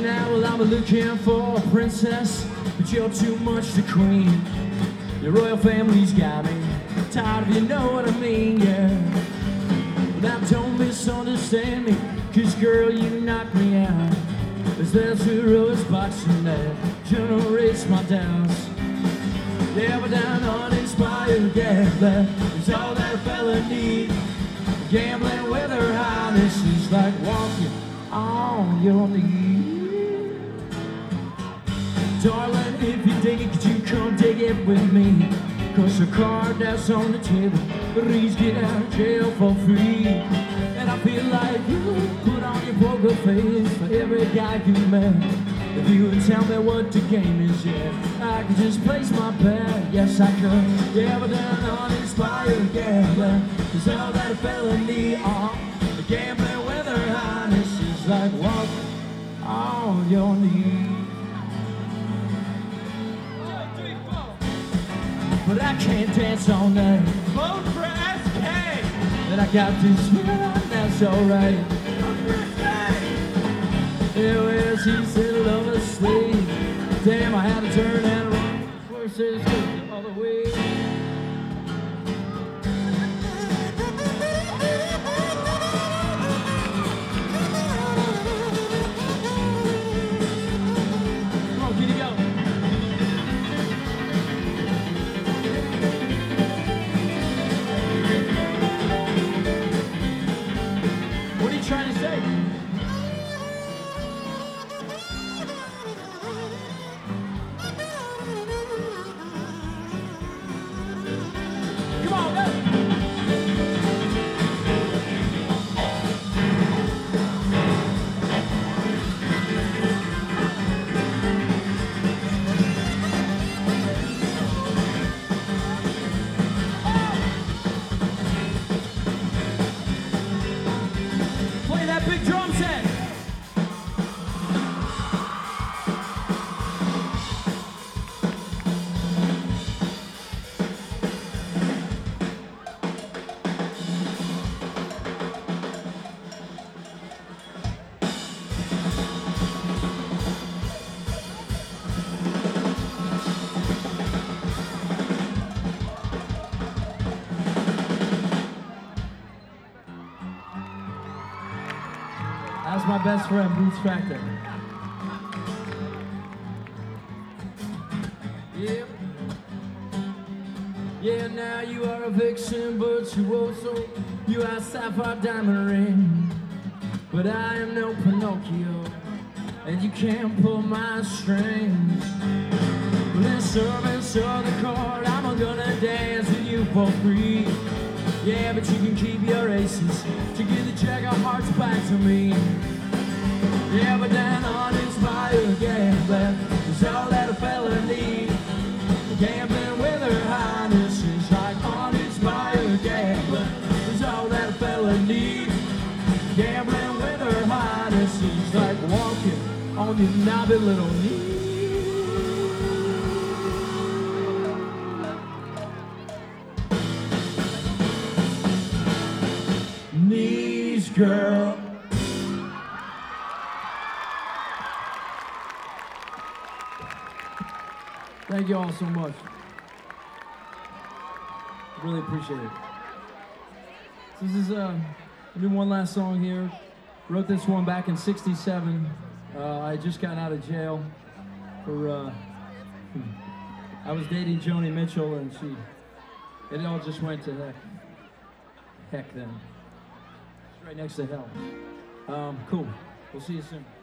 now, well, I'm looking for a princess, but you're too much the queen. Your royal family's got me tired of you, know what I mean, yeah. But now don't misunderstand me, 'cause girl, you knock me out. As there's a rose boxing that generates my doubts. Yeah, but down uninspired gambler is all that a fella needs. Gambling with her highness is like walking on your knees. Darling, if you dig it, could you come dig it with me? 'Cause the card that's on the table reads get out of jail for free. And I feel like you put on your poker face for every guy you met. If you would tell me what the game is, yeah, I could just place my bet, yes I could. Yeah, but then uninspired gambler is all that a fella need. The gambling with her highness is like walking on your knees. But I can't dance all night. Vote for SK! And I got this feeling that's alright. Yeah, well, she said love us sleep. Damn, I had to turn and run. First is the other way. Come on, Kitty, go. What are you trying to say? Big drum set. That's my best friend, Boots Factor. Yep. Yeah, now you are a vixen, but you also, you are a sapphire diamond ring. But I am no Pinocchio, and you can't pull my strings. But in service of the court, I'm gonna dance with you for free. Yeah, but you can keep your aces to give the jack of hearts back to me. Yeah, but then uninspired gambler is all that a fella needs. Gambling with her highness is like uninspired gambler is all that a fella needs. Gambling with her highness is like walking on your knobby little knees. Knees, girl. Thank you all so much. Really appreciate it. So this is I'll do one last song here. Wrote this one back in '67. I just got out of jail for I was dating Joni Mitchell, and it all just went to heck then. It's right next to hell. Cool. We'll see you soon.